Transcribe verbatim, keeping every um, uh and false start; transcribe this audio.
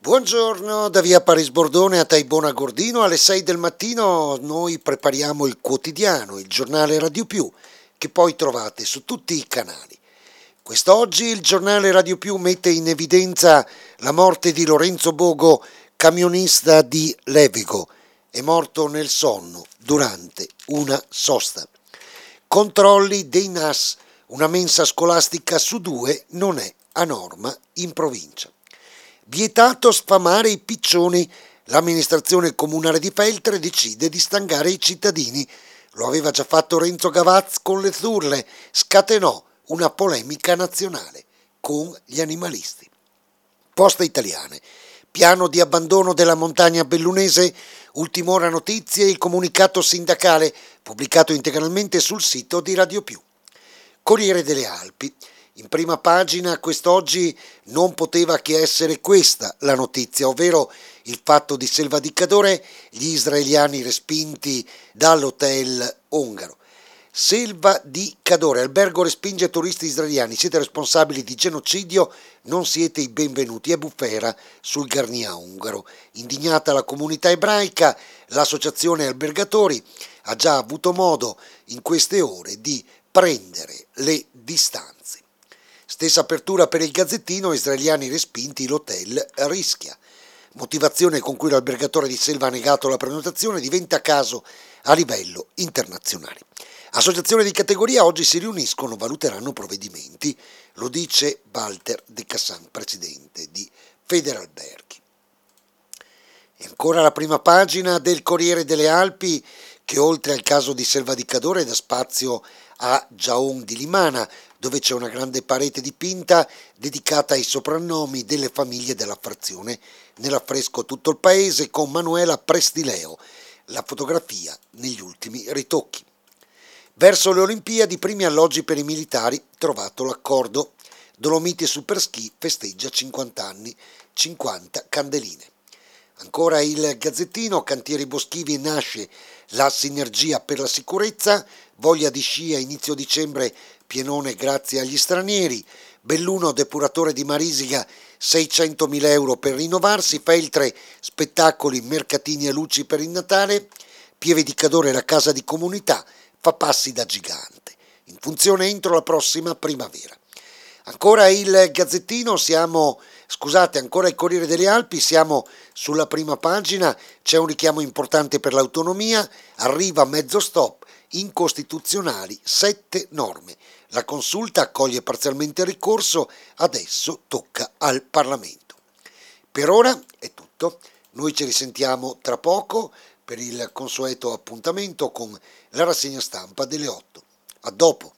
Buongiorno da via Paris Bordone a Taibona Gordino. Alle sei del mattino noi prepariamo il quotidiano, il giornale Radio Più, che poi trovate su tutti i canali. Quest'oggi il giornale Radio Più mette in evidenza la morte di Lorenzo Bogo, camionista di Levigo. È morto nel sonno durante una sosta. Controlli dei N A S, una mensa scolastica su due non è a norma in provincia. Vietato sfamare i piccioni, l'amministrazione comunale di Feltre decide di stangare i cittadini. Lo aveva già fatto Renzo Gavaz con le Zurle, scatenò una polemica nazionale con gli animalisti. Poste Italiane, piano di abbandono della montagna bellunese, ultim'ora notizie, il comunicato sindacale pubblicato integralmente sul sito di Radio Più. Corriere delle Alpi. In prima pagina quest'oggi non poteva che essere questa la notizia, ovvero il fatto di Selva di Cadore, gli israeliani respinti dall'hotel ungaro. Selva di Cadore, albergo respinge turisti israeliani, siete responsabili di genocidio, non siete i benvenuti. È bufera sul Garnia ungaro. Indignata la comunità ebraica, l'associazione albergatori ha già avuto modo in queste ore di prendere le distanze. Stessa apertura per il Gazzettino, israeliani respinti, l'hotel rischia. Motivazione con cui l'albergatore di Selva ha negato la prenotazione diventa caso a livello internazionale. Associazioni di categoria oggi si riuniscono, valuteranno provvedimenti, lo dice Walter De Cassan, presidente di Federalberghi. E ancora la prima pagina del Corriere delle Alpi, che oltre al caso di Selva di Cadore dà spazio a Jaun di Limana, dove c'è una grande parete dipinta dedicata ai soprannomi delle famiglie della frazione. Nell'affresco tutto il paese con Manuela Prestileo, la fotografia negli ultimi ritocchi. Verso le Olimpiadi, primi alloggi per i militari, trovato l'accordo. Dolomiti Superski festeggia cinquanta anni, cinquanta candeline. Ancora il Gazzettino, cantieri boschivi, nasce la sinergia per la sicurezza, voglia di sci a inizio dicembre, pienone grazie agli stranieri, Belluno depuratore di Marisiga, seicentomila euro per rinnovarsi, Feltre spettacoli, mercatini e luci per il Natale, Pieve di Cadore la casa di comunità, fa passi da gigante, in funzione entro la prossima primavera. Ancora il Gazzettino, siamo, scusate, ancora il Corriere delle Alpi, siamo sulla prima pagina, c'è un richiamo importante per l'autonomia, arriva mezzo stop, incostituzionali, sette norme. La consulta accoglie parzialmente il ricorso, adesso tocca al Parlamento. Per ora è tutto, noi ci risentiamo tra poco per il consueto appuntamento con la rassegna stampa delle otto. A dopo.